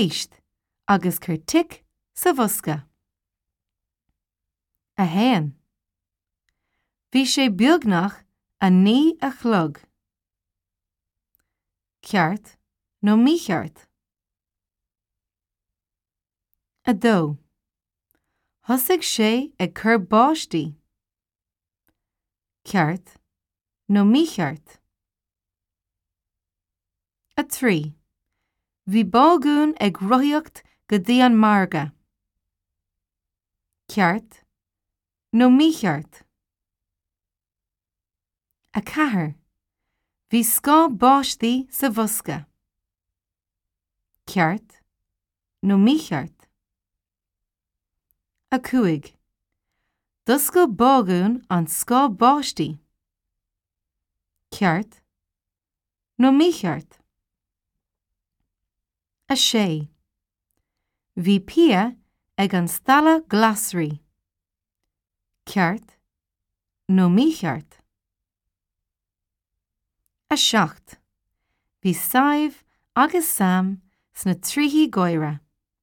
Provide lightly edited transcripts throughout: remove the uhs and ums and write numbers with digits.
chéist agus cur tic sa bhosca. A héan. Bhí sé beagnach a ní a chlog. Ceart nó mícheart. A dó. Thosaigh sé ag cur báistí. Ceart nó mícheart. A trí. Bhí bágún ag rothaíocht go dtí an marga. Ceart nó mícheart. A cathair. Bhí scá báistí sa bhosca. Ceart nó mícheart. A cúig. D'oscail bágún an scá báistí. Ceart nó mícheart. A sé. Bhí Pia ag an stalla glasraí. Ceart nó mícheart. A seacht. Bhí Saibh agus Sam sna tríthaí gabhra.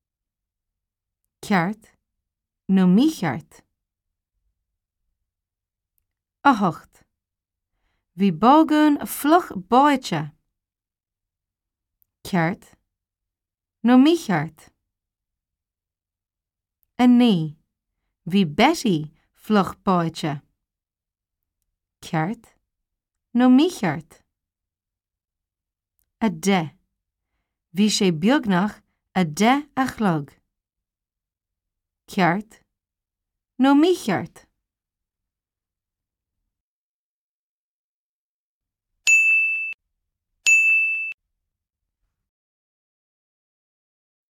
Ceart nó mícheart. A hocht. Bhí bágún floch báite. Ceart nó mícheart. A ní. Bhí Betty floch báite. Ceart nó mícheart. A de. Bhí sé beagnach a de a chlog. Ceart nó mícheart.